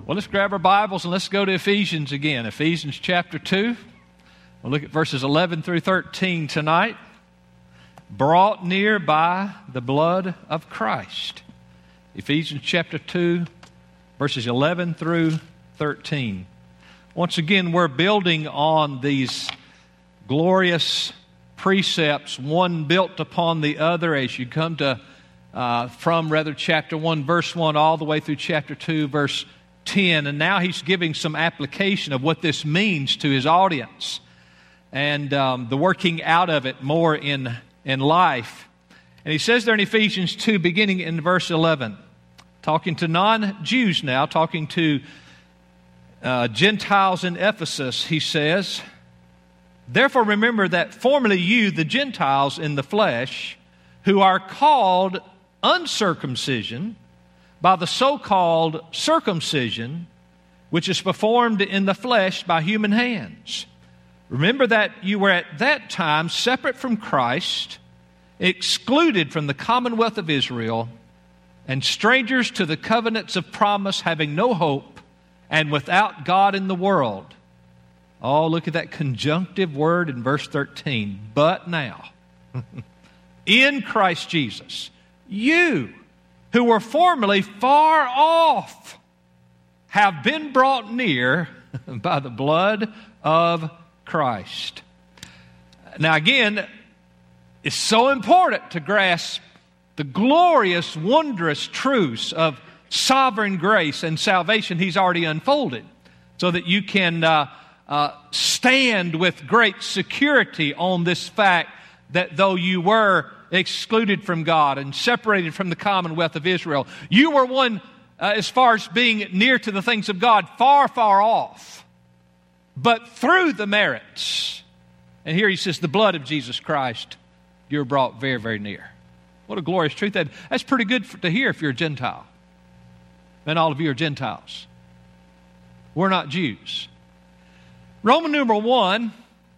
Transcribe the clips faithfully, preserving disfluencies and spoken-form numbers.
Well, let's grab our Bibles and let's go to Ephesians again. Ephesians chapter two. We'll look at verses eleven through thirteen tonight. Brought near by the blood of Christ. Ephesians chapter two, verses eleven through thirteen. Once again, we're building on these glorious precepts, one built upon the other, as you come to, uh, from rather chapter one, verse one, all the way through chapter two, verse ten. And now he's giving some application of what this means to his audience and um, the working out of it more in, in life. And he says there in Ephesians two, beginning in verse eleven, talking to non-Jews now, talking to uh, Gentiles in Ephesus, he says, "Therefore remember that formerly you, the Gentiles in the flesh, who are called uncircumcision by the so-called circumcision, which is performed in the flesh by human hands. Remember that you were at that time separate from Christ, excluded from the commonwealth of Israel, and strangers to the covenants of promise, having no hope, and without God in the world." Oh, look at that conjunctive word in verse thirteen. "But now, in Christ Jesus, you who were formerly far off have been brought near by the blood of Christ." Now again, it's so important to grasp the glorious, wondrous truths of sovereign grace and salvation he's already unfolded, so that you can uh, uh, stand with great security on this fact that though you were excluded from God and separated from the commonwealth of Israel, you were one, uh, as far as being near to the things of God, far, far off. But through the merits, and here he says, the blood of Jesus Christ, you're brought very, very near. What a glorious truth. That, that's pretty good for, to hear if you're a Gentile. And all of you are Gentiles. We're not Jews. Roman numeral one,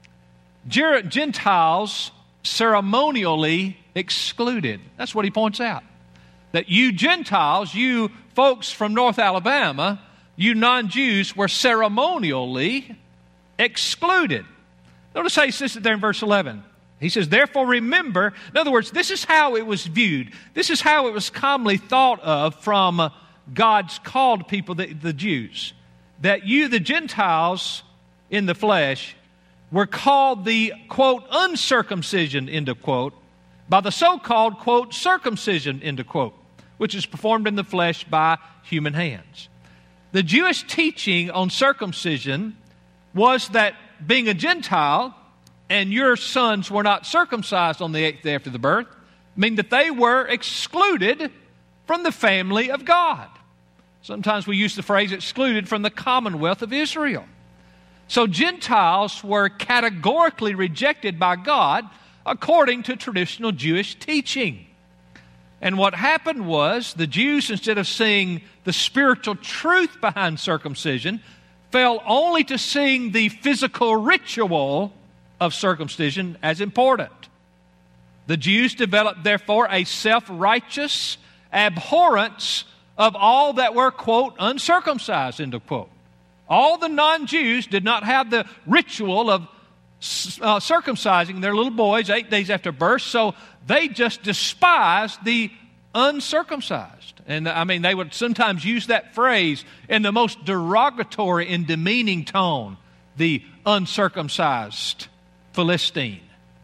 Gentiles ceremonially excluded. That's what he points out. That you Gentiles, you folks from North Alabama, you non-Jews were ceremonially excluded. Notice how he says it there in verse eleven. He says, "Therefore remember," in other words, this is how it was viewed. This is how it was commonly thought of from God's called people, the, the Jews. That you, the Gentiles in the flesh, were called the, quote, uncircumcision, end of quote, by the so-called, quote, circumcision, end of quote, which is performed in the flesh by human hands. The Jewish teaching on circumcision was that being a Gentile and your sons were not circumcised on the eighth day after the birth, mean that they were excluded from the family of God. Sometimes we use the phrase excluded from the commonwealth of Israel. So Gentiles were categorically rejected by God according to traditional Jewish teaching. And what happened was the Jews, instead of seeing the spiritual truth behind circumcision, fell only to seeing the physical ritual of circumcision as important. The Jews developed, therefore, a self-righteous abhorrence of all that were, quote, uncircumcised, end of quote. All the non-Jews did not have the ritual of uh, circumcising their little boys eight days after birth, so they just despised the uncircumcised. And I mean, they would sometimes use that phrase in the most derogatory and demeaning tone, the uncircumcised Philistine.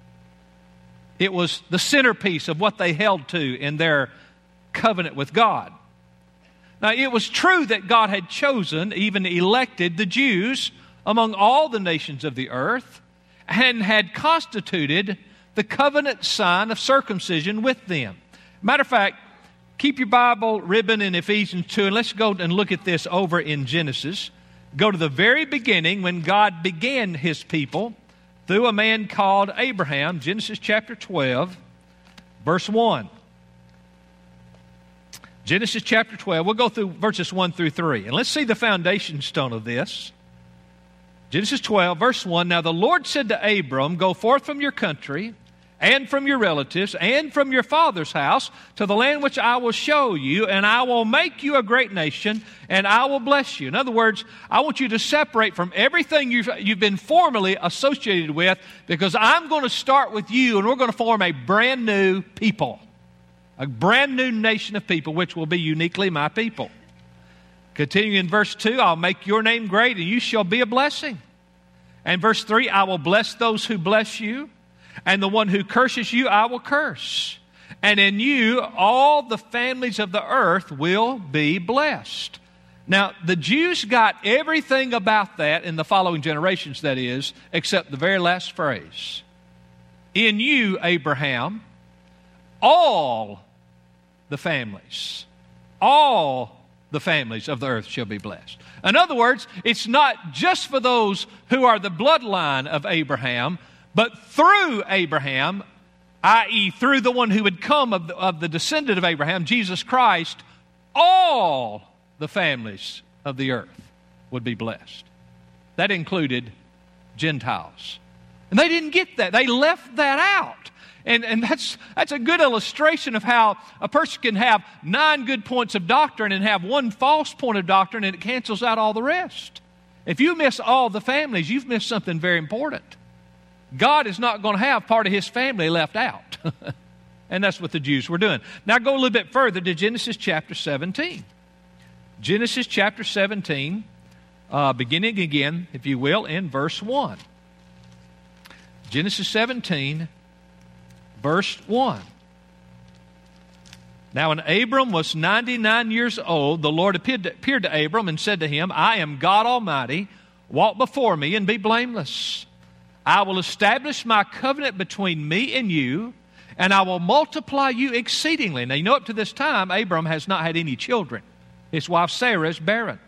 It was the centerpiece of what they held to in their covenant with God. Now, it was true that God had chosen, even elected, the Jews among all the nations of the earth and had constituted the covenant sign of circumcision with them. Matter of fact, keep your Bible ribbon in Ephesians two, and let's go and look at this over in Genesis. Go to the very beginning when God began His people through a man called Abraham, Genesis chapter twelve, verse one. Genesis chapter twelve, we'll go through verses one through three. And let's see the foundation stone of this. Genesis twelve, verse one, "Now the Lord said to Abram, Go forth from your country and from your relatives, and from your father's house, to the land which I will show you, and I will make you a great nation, and I will bless you. In other words, I want you to separate from everything you've, you've been formerly associated with, because I'm going to start with you, and we're going to form a brand new people, a brand new nation of people, which will be uniquely my people. Continuing in verse two, I'll make your name great, and you shall be a blessing. And verse three, I will bless those who bless you, and the one who curses you, I will curse. And in you, all the families of the earth will be blessed. Now, the Jews got everything about that in the following generations, that is, except the very last phrase. In you, Abraham, all the families, all the families of the earth shall be blessed. In other words, it's not just for those who are the bloodline of Abraham, but through Abraham, that is through the one who would come of the, of the descendant of Abraham, Jesus Christ, all the families of the earth would be blessed. That included Gentiles. And they didn't get that. They left that out. And, and that's, that's a good illustration of how a person can have nine good points of doctrine and have one false point of doctrine, and it cancels out all the rest. If you miss all the families, you've missed something very important. God is not going to have part of His family left out. And that's what the Jews were doing. Now go a little bit further to Genesis chapter seventeen. Genesis chapter seventeen, uh, beginning again, if you will, in verse one. Genesis seventeen, verse one. Now when Abram was ninety-nine years old, the Lord appeared to, appeared to Abram and said to him, I am God Almighty. Walk before me and be blameless. I will establish my covenant between me and you, and I will multiply you exceedingly. Now, you know, up to this time, Abram has not had any children. His wife Sarah is barren.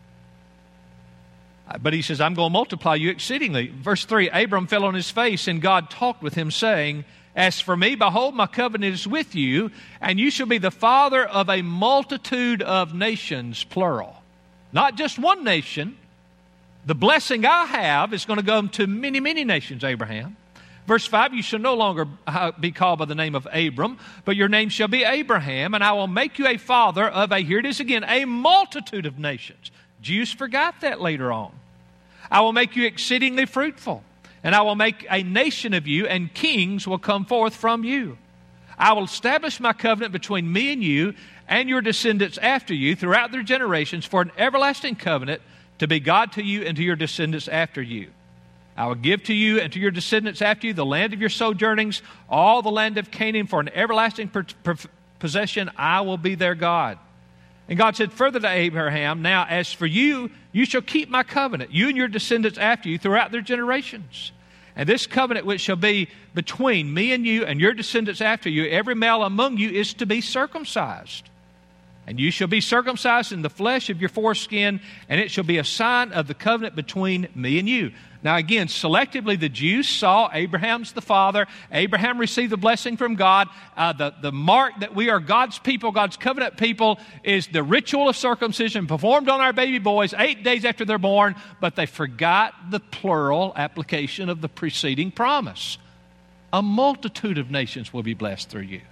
But he says, I'm going to multiply you exceedingly. Verse three, Abram fell on his face, and God talked with him, saying, As for me, behold, my covenant is with you, and you shall be the father of a multitude of nations, plural. Not just one nation. The blessing I have is going to go to many, many nations, Abraham. Verse five, you shall no longer be called by the name of Abram, but your name shall be Abraham, and I will make you a father of a, here it is again, a multitude of nations. Jews forgot that later on. I will make you exceedingly fruitful, and I will make a nation of you, and kings will come forth from you. I will establish my covenant between me and you and your descendants after you throughout their generations for an everlasting covenant, to be God to you and to your descendants after you. I will give to you and to your descendants after you the land of your sojournings, all the land of Canaan for an everlasting per- per- possession. I will be their God. And God said further to Abraham, Now as for you, you shall keep my covenant, you and your descendants after you throughout their generations. And this covenant which shall be between me and you and your descendants after you, every male among you is to be circumcised. And you shall be circumcised in the flesh of your foreskin, and it shall be a sign of the covenant between me and you. Now again, selectively the Jews saw Abraham's the father. Abraham received the blessing from God. Uh, the, the mark that we are God's people, God's covenant people, is the ritual of circumcision performed on our baby boys eight days after they're born, but they forgot the plural application of the preceding promise. A multitude of nations will be blessed through you.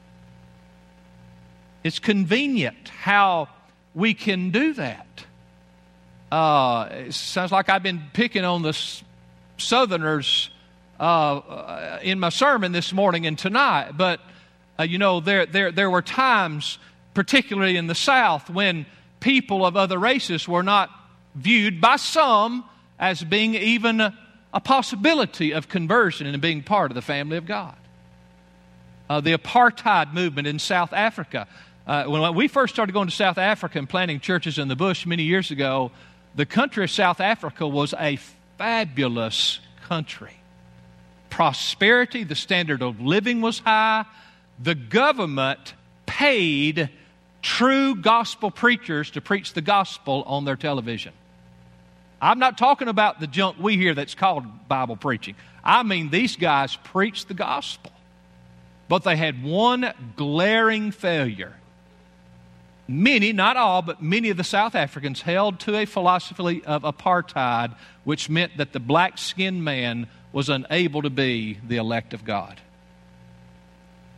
It's convenient how we can do that. Uh, it sounds like I've been picking on the Southerners uh, in my sermon this morning and tonight, but uh, you know, there, there, there were times, particularly in the South, when people of other races were not viewed by some as being even a, a possibility of conversion and being part of the family of God. Uh, the apartheid movement in South Africa. Uh, when we first started going to South Africa and planting churches in the bush many years ago, the country of South Africa was a fabulous country. Prosperity, the standard of living was high. The government paid true gospel preachers to preach the gospel on their television. I'm not talking about the junk we hear that's called Bible preaching. I mean, these guys preached the gospel. But they had one glaring failure. Many, not all, but many of the South Africans held to a philosophy of apartheid, which meant that the black-skinned man was unable to be the elect of God.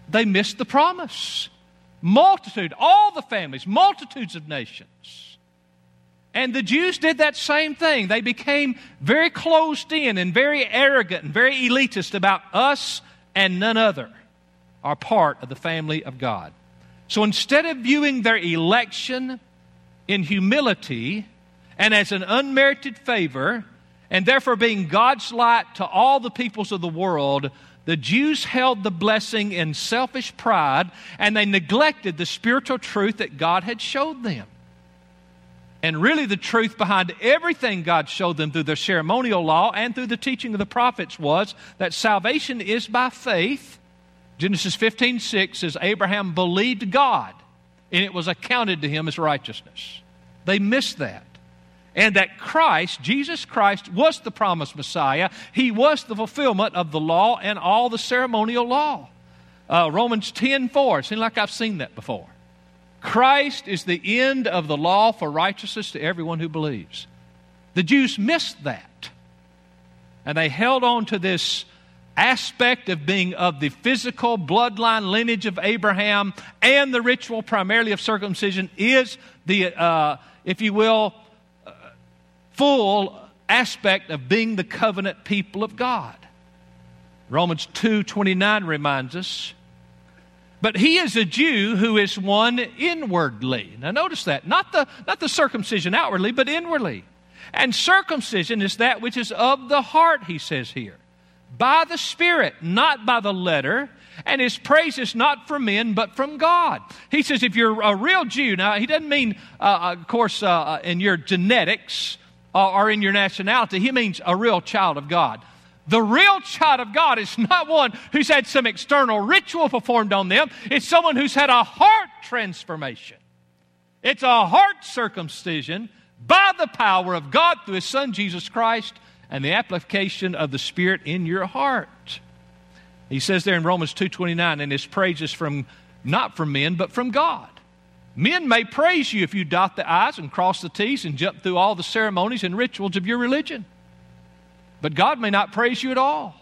they missed the promise. Multitude, all the families, multitudes of nations. And the Jews did that same thing. They became very closed in and very arrogant and very elitist about us and none other are part of the family of God. So instead of viewing their election in humility and as an unmerited favor, and therefore being God's light to all the peoples of the world, the Jews held the blessing in selfish pride, and they neglected the spiritual truth that God had showed them. And really the truth behind everything God showed them through their ceremonial law and through the teaching of the prophets was that salvation is by faith. Genesis fifteen six says Abraham believed God, and it was accounted to him as righteousness. They missed that. And that Christ, Jesus Christ, was the promised Messiah. He was the fulfillment of the law and all the ceremonial law. Uh, Romans ten four, it seems like I've seen that before. Christ is the end of the law for righteousness to everyone who believes. The Jews missed that. And they held on to this aspect of being of the physical bloodline lineage of Abraham, and the ritual primarily of circumcision is the, uh, if you will, uh, full aspect of being the covenant people of God. Romans two twenty-nine reminds us, but he is a Jew who is one inwardly. Now notice that. Not the, not the circumcision outwardly, but inwardly. And circumcision is that which is of the heart, he says here. By the Spirit, not by the letter. And his praise is not from men, but from God. He says if you're a real Jew, now he doesn't mean, uh, of course, uh, in your genetics uh, or in your nationality. He means a real child of God. The real child of God is not one who's had some external ritual performed on them. It's someone who's had a heart transformation. It's a heart circumcision by the power of God through His Son, Jesus Christ, and the application of the Spirit in your heart. He says there in Romans two twenty-nine, and His praise is from, not from men, but from God. Men may praise you if you dot the I's and cross the T's and jump through all the ceremonies and rituals of your religion. But God may not praise you at all.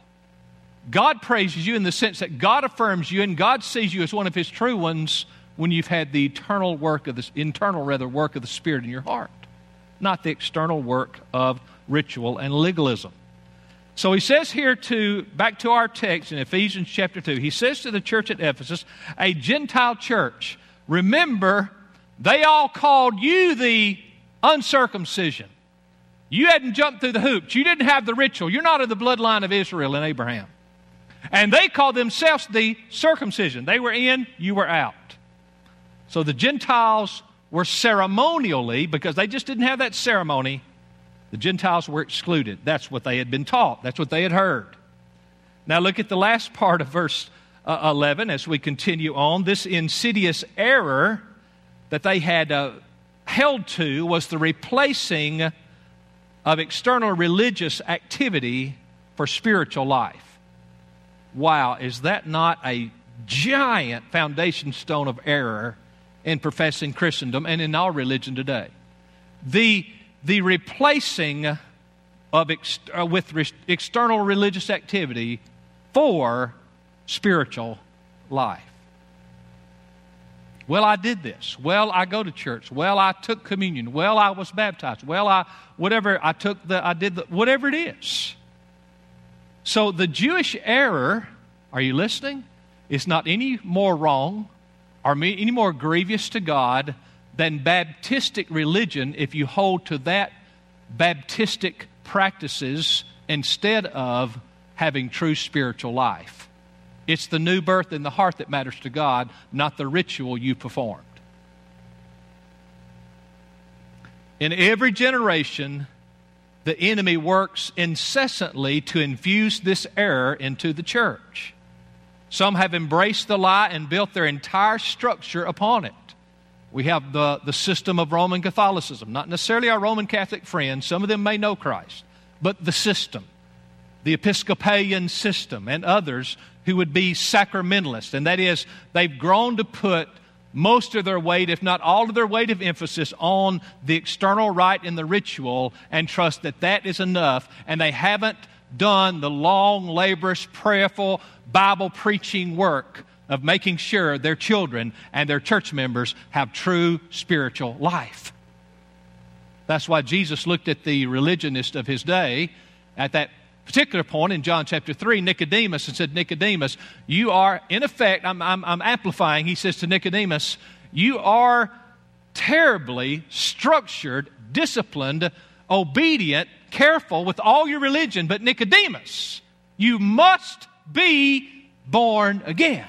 God praises you in the sense that God affirms you and God sees you as one of His true ones when you've had the eternal work of the internal rather work of the Spirit in your heart, not the external work of ritual and legalism. So he says here to, back to our text in Ephesians chapter two, he says to the church at Ephesus, a Gentile church, remember, they all called you the uncircumcision. You hadn't jumped through the hoops. You didn't have the ritual. You're not of the bloodline of Israel and Abraham. And they called themselves the circumcision. They were in, you were out. So the Gentiles were ceremonially, because they just didn't have that ceremony, the Gentiles were excluded. That's what they had been taught. That's what they had heard. Now look at the last part of verse uh, eleven as we continue on. This insidious error that they had uh, held to was the replacing of external religious activity for spiritual life. Wow, is that not a giant foundation stone of error in professing Christendom and in our religion today? The, the replacing of ex, uh, with re, external religious activity for spiritual life. Well, I did this. Well, I go to church. Well, I took communion. Well, I was baptized. Well, I whatever I took the I did the whatever it is. So the Jewish error, are you listening? Is not any more wrong or any more grievous to God than Baptistic religion if you hold to that Baptistic practices instead of having true spiritual life. It's the new birth in the heart that matters to God, not the ritual you performed. In every generation, the enemy works incessantly to infuse this error into the church. Some have embraced the lie and built their entire structure upon it. We have the, the system of Roman Catholicism, not necessarily our Roman Catholic friends. Some of them may know Christ, but the system, the Episcopalian system, and others who would be sacramentalists. And that is, they've grown to put most of their weight, if not all of their weight of emphasis, on the external rite and the ritual and trust that that is enough. And they haven't done the long, laborious, prayerful, Bible preaching work of making sure their children and their church members have true spiritual life. That's why Jesus looked at the religionists of his day at that particular point in John chapter three, Nicodemus, and said, Nicodemus, you are, in effect, I'm, I'm, I'm amplifying, he says to Nicodemus, you are terribly structured, disciplined, obedient, careful with all your religion, but Nicodemus, you must be born again.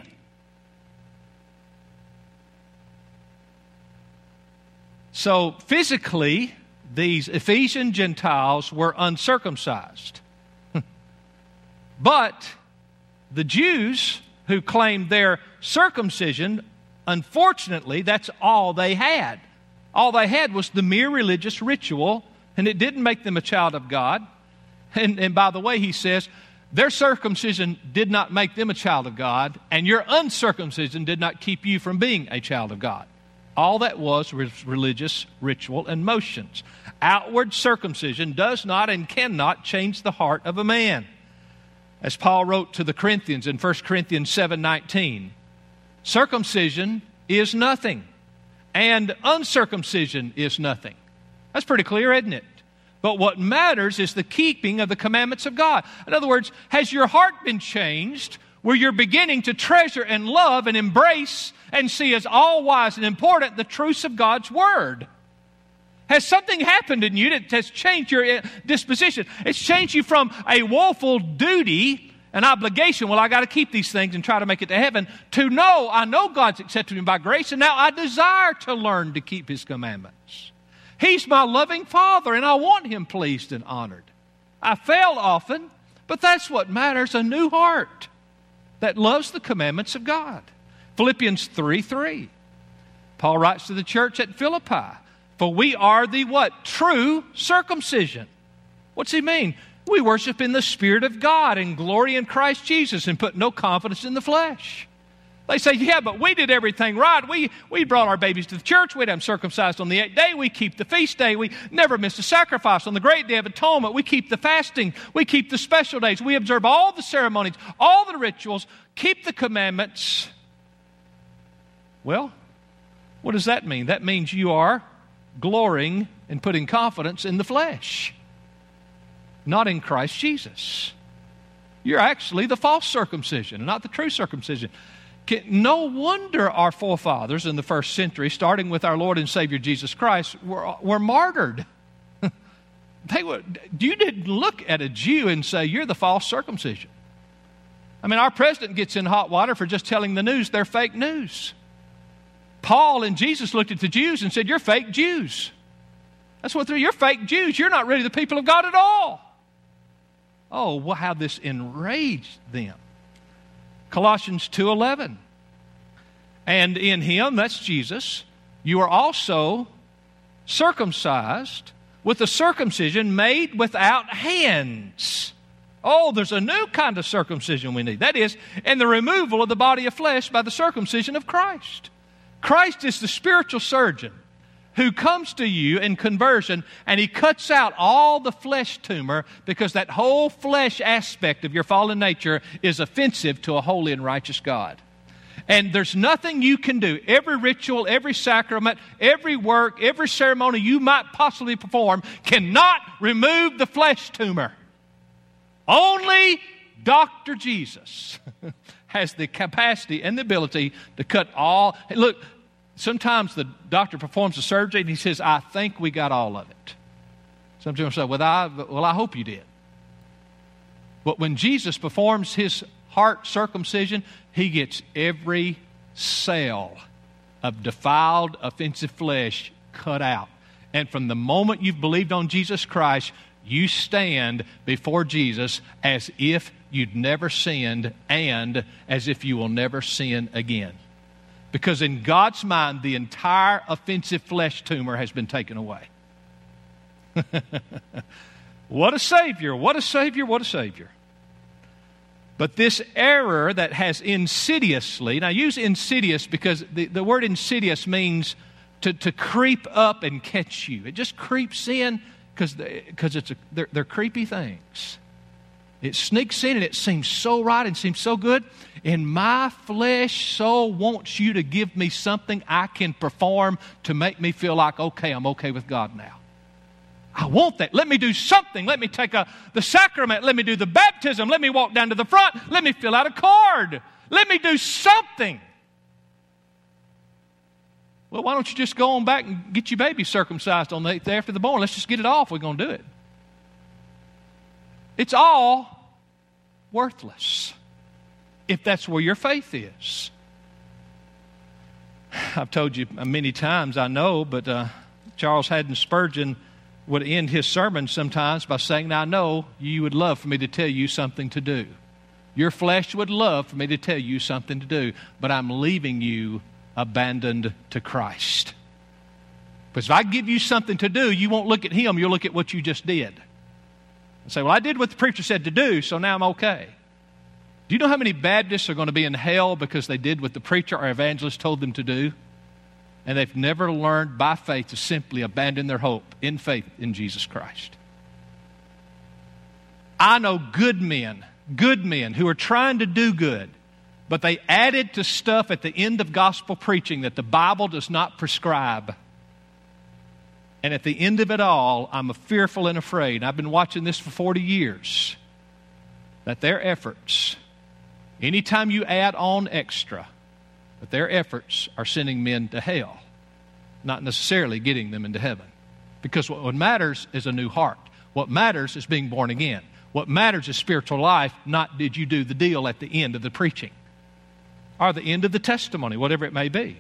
So physically, these Ephesian Gentiles were uncircumcised. But the Jews who claimed their circumcision, unfortunately, that's all they had. All they had was the mere religious ritual, and it didn't make them a child of God. And, and by the way, he says, their circumcision did not make them a child of God, and your uncircumcision did not keep you from being a child of God. All that was was religious ritual and motions. Outward circumcision does not and cannot change the heart of a man. As Paul wrote to the Corinthians in First Corinthians seven nineteen, circumcision is nothing, and uncircumcision is nothing. That's pretty clear, isn't it? But what matters is the keeping of the commandments of God. In other words, has your heart been changed where you're beginning to treasure and love and embrace and see as all wise and important the truths of God's Word? Has something happened in you that has changed your disposition? It's changed you from a woeful duty, an obligation, well, I got to keep these things and try to make it to heaven, to no, I know God's accepted me by grace, and now I desire to learn to keep His commandments. He's my loving Father, and I want Him pleased and honored. I fail often, but that's what matters, a new heart that loves the commandments of God. Philippians three three. Paul writes to the church at Philippi, for we are the what? True circumcision. What's he mean? We worship in the Spirit of God and glory in Christ Jesus and put no confidence in the flesh. They say, yeah, but we did everything right. We, we brought our babies to the church. We had them circumcised on the eighth day. We keep the feast day. We never miss a sacrifice. On the great day of atonement, we keep the fasting. We keep the special days. We observe all the ceremonies, all the rituals, keep the commandments. Well, what does that mean? That means you are glorying and putting confidence in the flesh, not in Christ Jesus. You're actually the false circumcision, not the true circumcision. No wonder our forefathers in the first century, starting with our Lord and Savior Jesus Christ, were, were martyred. They were, you didn't look at a Jew and say, you're the false circumcision. I mean, our president gets in hot water for just telling the news they're fake news. Paul and Jesus looked at the Jews and said, you're fake Jews. That's what they're, you're fake Jews. You're not really the people of God at all. Oh, well, how this enraged them. Colossians two eleven. And in Him, that's Jesus, you are also circumcised with a circumcision made without hands. Oh, there's a new kind of circumcision we need. That is, in the removal of the body of flesh by the circumcision of Christ. Christ is the spiritual surgeon who comes to you in conversion, and He cuts out all the flesh tumor because that whole flesh aspect of your fallen nature is offensive to a holy and righteous God. And there's nothing you can do. Every ritual, every sacrament, every work, every ceremony you might possibly perform cannot remove the flesh tumor. Only Doctor Jesus has the capacity and the ability to cut all. Look, sometimes the doctor performs the surgery and he says, I think we got all of it. Some people say, well I, well, I hope you did. But when Jesus performs His heart circumcision, He gets every cell of defiled, offensive flesh cut out. And from the moment you've believed on Jesus Christ, you stand before Jesus as if you'd never sinned and as if you will never sin again. Because in God's mind, the entire offensive flesh tumor has been taken away. What a Savior, what a Savior, what a Savior. But this error that has insidiously, and I use insidious because the, the word insidious means to, to creep up and catch you. It just creeps in because because it's a, they're, they're creepy things. It sneaks in and it seems so right and seems so good. And my flesh so wants you to give me something I can perform to make me feel like, okay, I'm okay with God now. I want that. Let me do something. Let me take a, the sacrament. Let me do the baptism. Let me walk down to the front. Let me fill out a card. Let me do something. Well, why don't you just go on back and get your baby circumcised on the eighth day after the born? Let's just get it off. We're going to do it. It's all worthless if that's where your faith is. I've told you many times, I know, but uh, Charles Haddon Spurgeon would end his sermon sometimes by saying, I know you would love for me to tell you something to do. Your flesh would love for me to tell you something to do, but I'm leaving you abandoned to Christ. Because if I give you something to do, you won't look at him, you'll look at what you just did. And say, well, I did what the preacher said to do, so now I'm okay. Do you know how many Baptists are going to be in hell because they did what the preacher or evangelist told them to do? And they've never learned by faith to simply abandon their hope in faith in Jesus Christ. I know good men, good men who are trying to do good, but they added to stuff at the end of gospel preaching that the Bible does not prescribe. And at the end of it all, I'm fearful and afraid. I've been watching this for forty years. That their efforts, anytime you add on extra, that their efforts are sending men to hell, not necessarily getting them into heaven. Because what matters is a new heart. What matters is being born again. What matters is spiritual life, not did you do the deal at the end of the preaching or the end of the testimony, whatever it may be.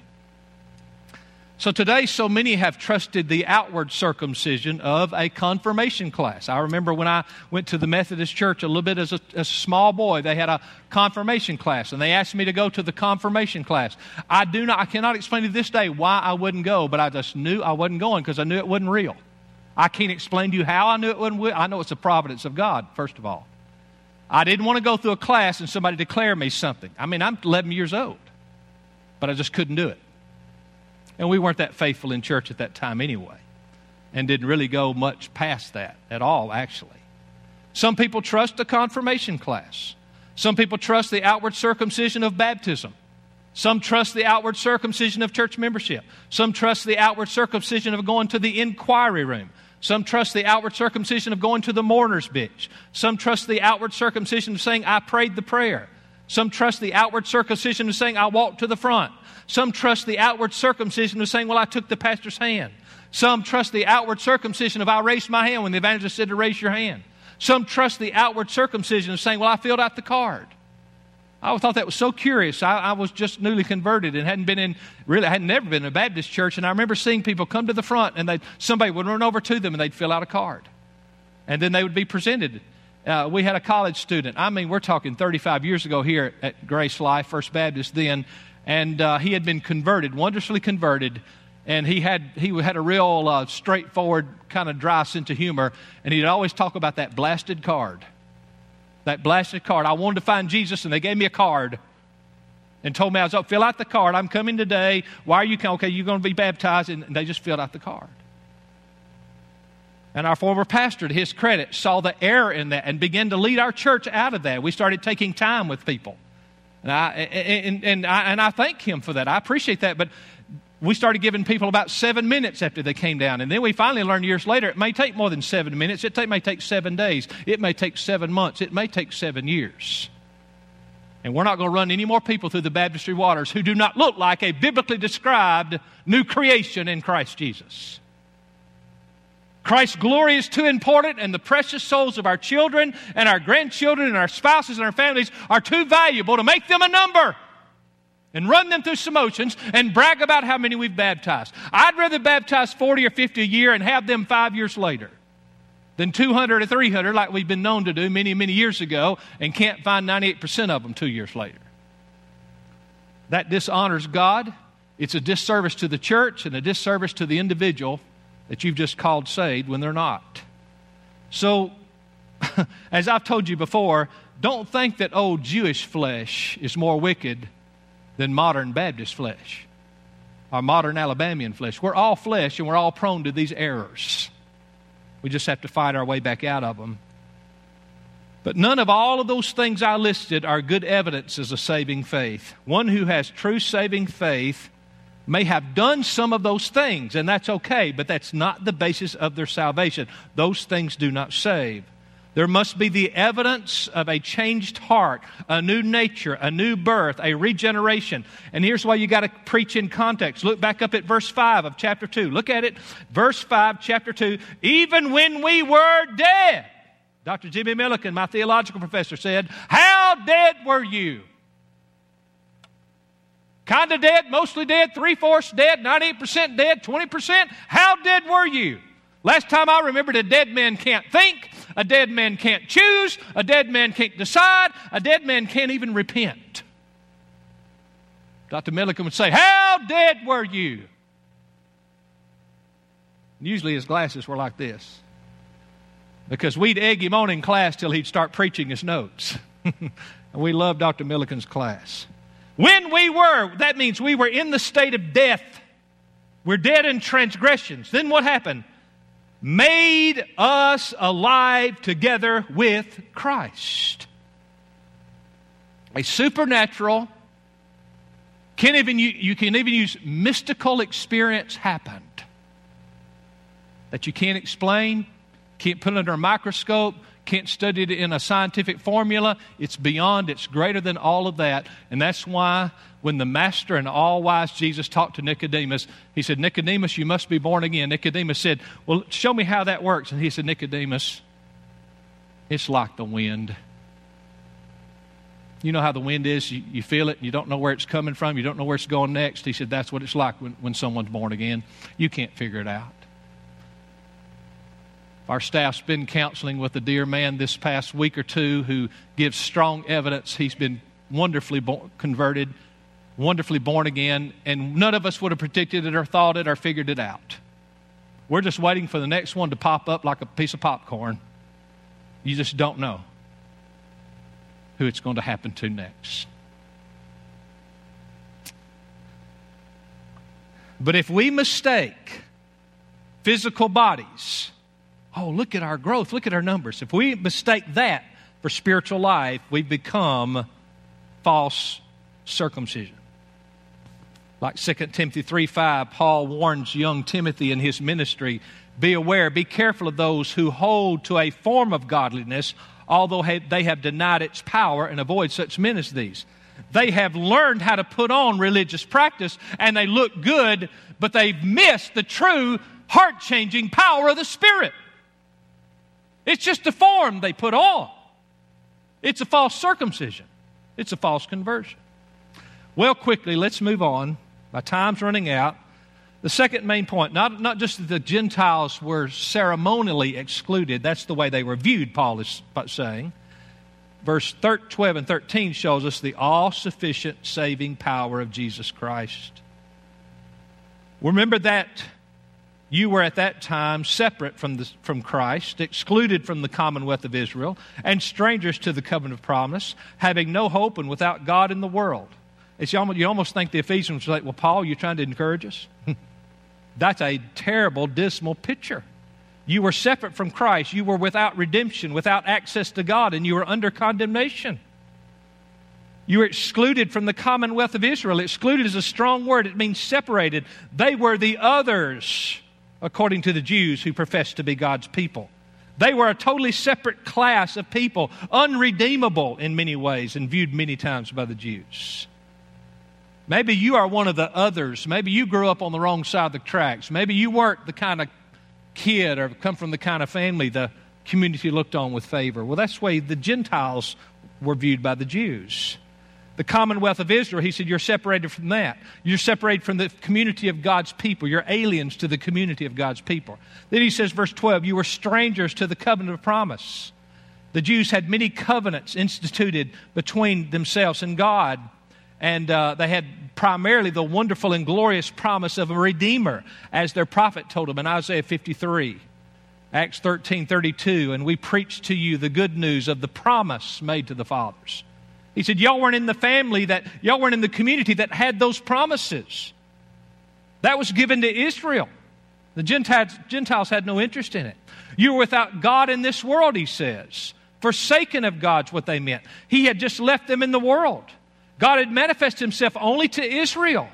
So today, so many have trusted the outward circumcision of a confirmation class. I remember when I went to the Methodist church a little bit as a, as a small boy, they had a confirmation class, and they asked me to go to the confirmation class. I do not, I cannot explain to this day why I wouldn't go, but I just knew I wasn't going because I knew it wasn't real. I can't explain to you how I knew it wasn't real. I know it's the providence of God, first of all. I didn't want to go through a class and somebody declare me something. I mean, I'm eleven years old, but I just couldn't do it. And we weren't that faithful in church at that time anyway, and didn't really go much past that at all, actually. Some people trust the confirmation class. Some people trust the outward circumcision of baptism. Some trust the outward circumcision of church membership. Some trust the outward circumcision of going to the inquiry room. Some trust the outward circumcision of going to the mourner's bench. Some trust the outward circumcision of saying, I prayed the prayer. Some trust the outward circumcision of saying, I walked to the front. Some trust the outward circumcision of saying, well, I took the pastor's hand. Some trust the outward circumcision of I raised my hand when the evangelist said to raise your hand. Some trust the outward circumcision of saying, well, I filled out the card. I thought that was so curious. I, I was just newly converted and hadn't been in, really, I had never been in a Baptist church. And I remember seeing people come to the front and they somebody would run over to them and they'd fill out a card. And then they would be presented. Uh, we had a college student. I mean, we're talking thirty-five years ago here at Grace Life, First Baptist then. And uh, he had been converted, wondrously converted. And he had he had a real uh, straightforward kind of dry sense of humor. And he'd always talk about that blasted card. That blasted card. I wanted to find Jesus, and they gave me a card and told me I was up. Fill out the card. I'm coming today. Why are you coming? Okay, you're going to be baptized. And they just filled out the card. And our former pastor, to his credit, saw the error in that and began to lead our church out of that. We started taking time with people. And I, and, and, I, and I thank him for that. I appreciate that. But we started giving people about seven minutes after they came down. And then we finally learned years later, it may take more than seven minutes. It may take seven days. It may take seven months. It may take seven years. And we're not going to run any more people through the baptistry waters who do not look like a biblically described new creation in Christ Jesus. Christ's glory is too important, and the precious souls of our children and our grandchildren and our spouses and our families are too valuable to make them a number and run them through some motions and brag about how many we've baptized. I'd rather baptize forty or fifty a year and have them five years later than two hundred or three hundred like we've been known to do many, many years ago and can't find ninety-eight percent of them two years later. That dishonors God. It's a disservice to the church and a disservice to the individual that you've just called saved when they're not. So, as I've told you before, don't think that old Jewish flesh is more wicked than modern Baptist flesh or modern Alabamian flesh. We're all flesh and we're all prone to these errors. We just have to fight our way back out of them. But none of all of those things I listed are good evidence as a saving faith. One who has true saving faith may have done some of those things, and that's okay, but that's not the basis of their salvation. Those things do not save. There must be the evidence of a changed heart, a new nature, a new birth, a regeneration. And here's why you got to preach in context. Look back up at verse five of chapter two. Look at it. Verse five, chapter two. Even when we were dead, Doctor Jimmy Milliken, my theological professor, said, how dead were you? Kind of dead, mostly dead, three-fourths dead, ninety-eight percent dead, twenty percent. How dead were you? Last time I remembered, a dead man can't think, a dead man can't choose, a dead man can't decide, a dead man can't even repent. Doctor Milliken would say, how dead were you? Usually his glasses were like this, because we'd egg him on in class till he'd start preaching his notes. And we loved Doctor Milliken's class. When we were, that means we were in the state of death. We're dead in transgressions. Then what happened? Made us alive together with Christ. A supernatural, can even, you, you can even use mystical experience happened that you can't explain, can't put it under a microscope, can't study it in a scientific formula. It's beyond, it's greater than all of that. And that's why when the master and all-wise Jesus talked to Nicodemus, he said, Nicodemus, you must be born again. Nicodemus said, well, show me how that works. And he said, Nicodemus, it's like the wind. You know how the wind is. You, you feel it. You don't know where it's coming from. You don't know where it's going next. He said, that's what it's like when, when someone's born again. You can't figure it out. Our staff's been counseling with a dear man this past week or two who gives strong evidence he's been wonderfully born, converted, wonderfully born again, and none of us would have predicted it or thought it or figured it out. We're just waiting for the next one to pop up like a piece of popcorn. You just don't know who it's going to happen to next. But if we mistake physical bodies, oh, look at our growth, look at our numbers. If we mistake that for spiritual life, we become false circumcision. Like Second Timothy three five, Paul warns young Timothy in his ministry, be aware, be careful of those who hold to a form of godliness, although they have denied its power, and avoid such men as these. They have learned how to put on religious practice, and they look good, but they've missed the true heart-changing power of the Spirit. It's just a form they put on. It's a false circumcision. It's a false conversion. Well, quickly, let's move on. My time's running out. The second main point, not, not just that the Gentiles were ceremonially excluded. That's the way they were viewed, Paul is saying. Verse twelve and thirteen shows us the all-sufficient saving power of Jesus Christ. Remember that you were at that time separate from, the, from Christ, excluded from the commonwealth of Israel, and strangers to the covenant of promise, having no hope and without God in the world. It's almost, you almost think the Ephesians were like, well, Paul, you're trying to encourage us? That's a terrible, dismal picture. You were separate from Christ. You were without redemption, without access to God, and you were under condemnation. You were excluded from the commonwealth of Israel. Excluded is a strong word. It means separated. They were the others, according to the Jews who professed to be God's people. They were a totally separate class of people, unredeemable in many ways and viewed many times by the Jews. Maybe you are one of the others. Maybe you grew up on the wrong side of the tracks. Maybe you weren't the kind of kid or come from the kind of family the community looked on with favor. Well, that's the way the Gentiles were viewed by the Jews. The commonwealth of Israel, he said, you're separated from that. You're separated from the community of God's people. You're aliens to the community of God's people. Then he says, verse twelve, you were strangers to the covenant of promise. The Jews had many covenants instituted between themselves and God. And uh, they had primarily the wonderful and glorious promise of a Redeemer, as their prophet told them in Isaiah fifty-three, Acts thirteen thirty-two, and we preach to you the good news of the promise made to the fathers. He said, y'all weren't in the family, that y'all weren't in the community that had those promises. That was given to Israel. The Gentiles, Gentiles had no interest in it. You were without God in this world, he says. Forsaken of God's what they meant. He had just left them in the world. God had manifested himself only to Israel.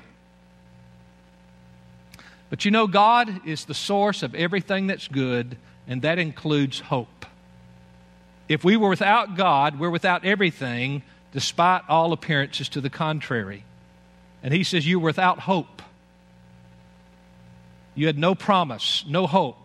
But you know, God is the source of everything that's good, and that includes hope. If we were without God, we're without everything, despite all appearances to the contrary. And he says, you're without hope. You had no promise, no hope.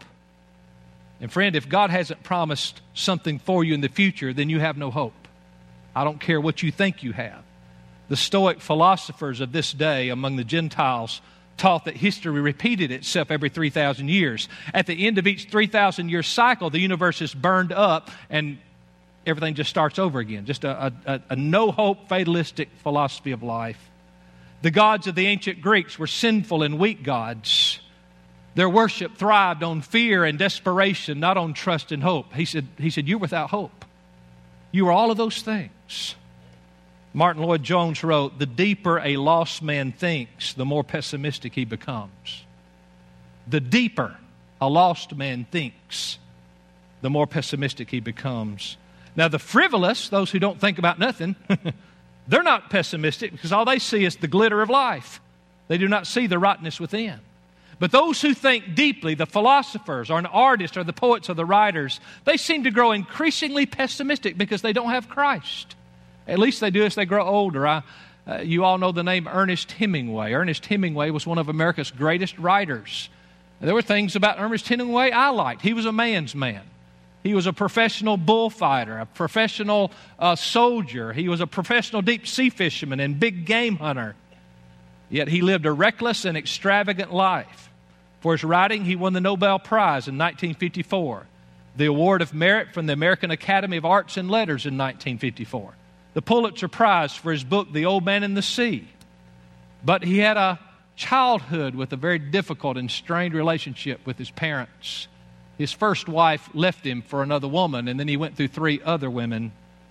And friend, if God hasn't promised something for you in the future, then you have no hope. I don't care what you think you have. The Stoic philosophers of this day among the Gentiles taught that history repeated itself every three thousand years. At the end of each three thousand year cycle, the universe is burned up and everything just starts over again. Just a, a, a no-hope, fatalistic philosophy of life. The gods of the ancient Greeks were sinful and weak gods. Their worship thrived on fear and desperation, not on trust and hope. He said, he said, you're without hope. You are all of those things. Martin Lloyd-Jones wrote, the deeper a lost man thinks, the more pessimistic he becomes. The deeper a lost man thinks, the more pessimistic he becomes. Now the frivolous, those who don't think about nothing, they're not pessimistic because all they see is the glitter of life. They do not see the rottenness within. But those who think deeply, the philosophers or an artist or the poets or the writers, they seem to grow increasingly pessimistic because they don't have Christ. At least they do as they grow older. I, uh, you all know the name Ernest Hemingway. Ernest Hemingway was one of America's greatest writers. There were things about Ernest Hemingway I liked. He was a man's man. He was a professional bullfighter, a professional uh, soldier. He was a professional deep sea fisherman and big game hunter. Yet he lived a reckless and extravagant life. For his writing, he won the Nobel Prize in nineteen fifty-four, the Award of Merit from the American Academy of Arts and Letters in nineteen fifty-four, the Pulitzer Prize for his book, The Old Man and the Sea. But he had a childhood with a very difficult and strained relationship with his parents. His first wife left him for another woman, and then he went through three other women.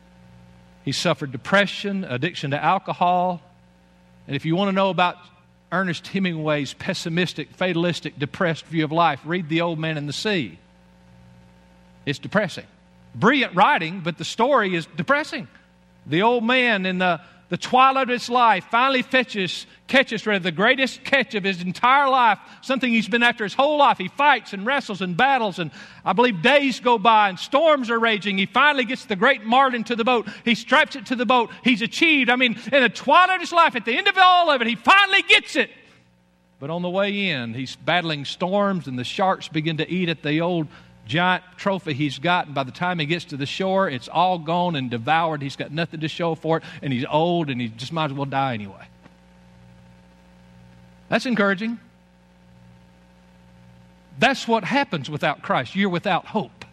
He suffered depression, addiction to alcohol. And if you want to know about Ernest Hemingway's pessimistic, fatalistic, depressed view of life, read The Old Man and the Sea. It's depressing. Brilliant writing, but the story is depressing. The old man in the, the twilight of his life finally fetches, catches rather, the greatest catch of his entire life, something he's been after his whole life. He fights and wrestles and battles, and I believe days go by and storms are raging. He finally gets the great marlin to the boat. He straps it to the boat. He's achieved. I mean, in the twilight of his life, at the end of all of it, he finally gets it. But on the way in, he's battling storms, and the sharks begin to eat at the old giant trophy he's got, and by the time he gets to the shore, it's all gone and devoured. He's got nothing to show for it, and he's old, and he just might as well die anyway. That's encouraging. That's what happens without Christ. You're without hope.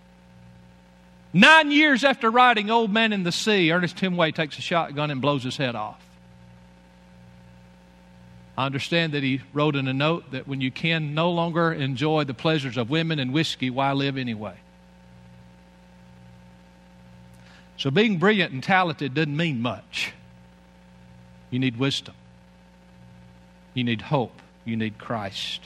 Nine years after writing Old Man in the Sea, Ernest Hemingway takes a shotgun and blows his head off. I understand that he wrote in a note that when you can no longer enjoy the pleasures of women and whiskey, why live anyway? So being brilliant and talented doesn't mean much. You need wisdom. You need hope. You need Christ.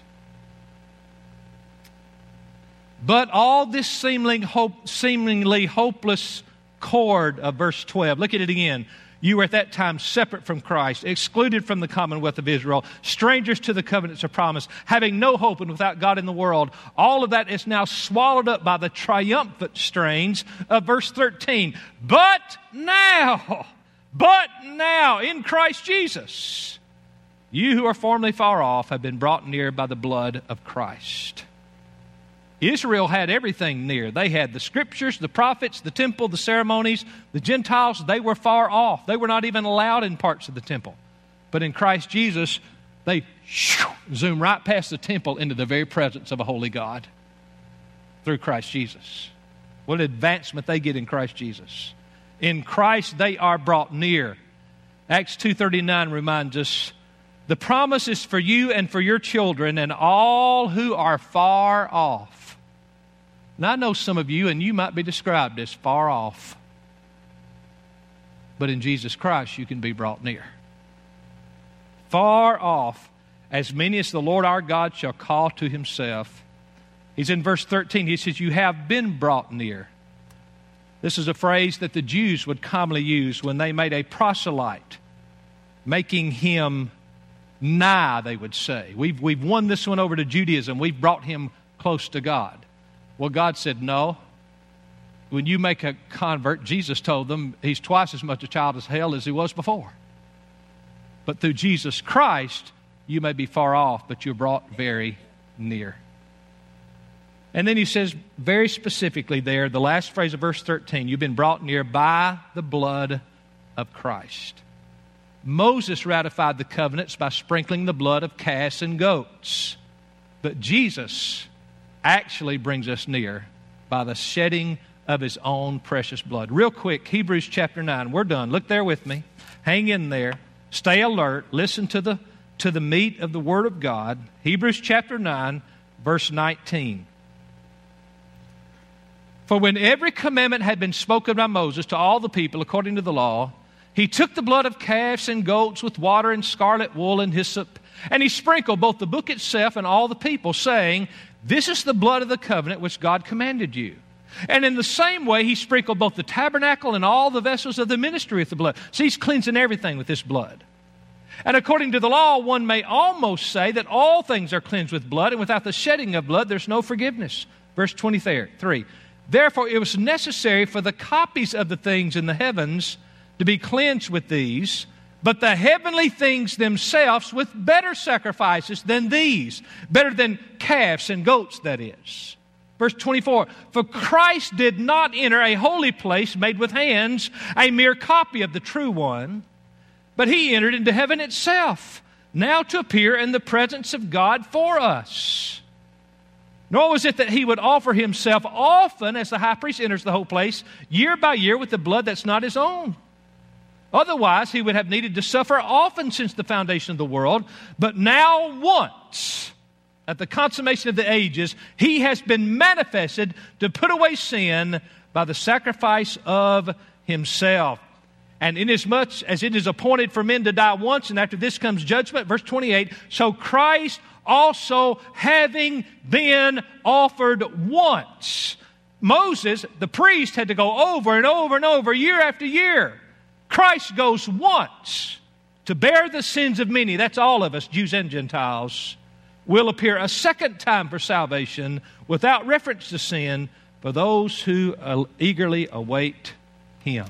But all this seemingly, hope, seemingly hopeless chord of verse twelve, look at it again. You were at that time separate from Christ, excluded from the commonwealth of Israel, strangers to the covenants of promise, having no hope and without God in the world. All of that is now swallowed up by the triumphant strains of verse thirteen. But now, but now, in Christ Jesus, you who are formerly far off have been brought near by the blood of Christ. Israel had everything near. They had the scriptures, the prophets, the temple, the ceremonies. The Gentiles, they were far off. They were not even allowed in parts of the temple. But in Christ Jesus, they zoom right past the temple into the very presence of a holy God through Christ Jesus. What an advancement they get in Christ Jesus. In Christ, they are brought near. Acts two thirty-nine reminds us, the promise is for you and for your children and all who are far off. Now, I know some of you, and you might be described as far off. But in Jesus Christ, you can be brought near. Far off, as many as the Lord our God shall call to himself. He's in verse thirteen. He says, you have been brought near. This is a phrase that the Jews would commonly use when they made a proselyte, making him nigh, they would say. We've, we've won this one over to Judaism. We've brought him close to God. Well, God said, no. When you make a convert, Jesus told them he's twice as much a child of hell as he was before. But through Jesus Christ, you may be far off, but you're brought very near. And then he says very specifically there, the last phrase of verse thirteen, you've been brought near by the blood of Christ. Moses ratified the covenants by sprinkling the blood of calves and goats. But Jesus actually brings us near by the shedding of his own precious blood. Real quick, Hebrews chapter nine. We're done. Look there with me. Hang in there. Stay alert. Listen to the, to the meat of the Word of God. Hebrews chapter nine, verse nineteen. For when every commandment had been spoken by Moses to all the people according to the law, he took the blood of calves and goats with water and scarlet wool and hyssop, and he sprinkled both the book itself and all the people, saying, this is the blood of the covenant which God commanded you. And in the same way, he sprinkled both the tabernacle and all the vessels of the ministry with the blood. So he's cleansing everything with this blood. And according to the law, one may almost say that all things are cleansed with blood, and without the shedding of blood, there's no forgiveness. Verse twenty-three. Therefore, it was necessary for the copies of the things in the heavens to be cleansed with these, but the heavenly things themselves with better sacrifices than these. Better than calves and goats, that is. Verse twenty-four, for Christ did not enter a holy place made with hands, a mere copy of the true one, but he entered into heaven itself, now to appear in the presence of God for us. Nor was it that he would offer himself often as the high priest enters the whole place, year by year with the blood that's not his own. Otherwise, he would have needed to suffer often since the foundation of the world, but now once, at the consummation of the ages, he has been manifested to put away sin by the sacrifice of himself. And inasmuch as it is appointed for men to die once, and after this comes judgment, verse twenty-eight, so Christ also having been offered once. Moses, the priest, had to go over and over and over, year after year. Christ goes once to bear the sins of many. That's all of us, Jews and Gentiles. Will appear a second time for salvation without reference to sin for those who eagerly await him.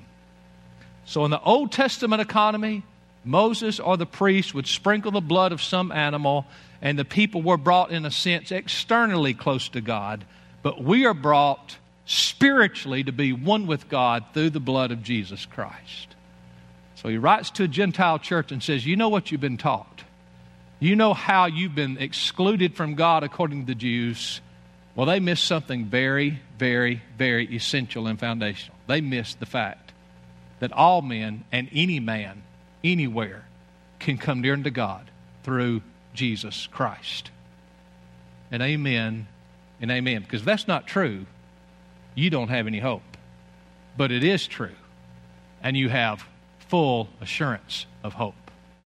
So in the Old Testament economy, Moses or the priest would sprinkle the blood of some animal, and the people were brought, in a sense, externally close to God. But we are brought spiritually to be one with God through the blood of Jesus Christ. So he writes to a Gentile church and says, you know what you've been taught. You know how you've been excluded from God according to the Jews. Well, they missed something very, very, very essential and foundational. They missed the fact that all men and any man, anywhere, can come near unto God through Jesus Christ. And amen and amen. Because if that's not true, you don't have any hope. But it is true. And you have full assurance of hope.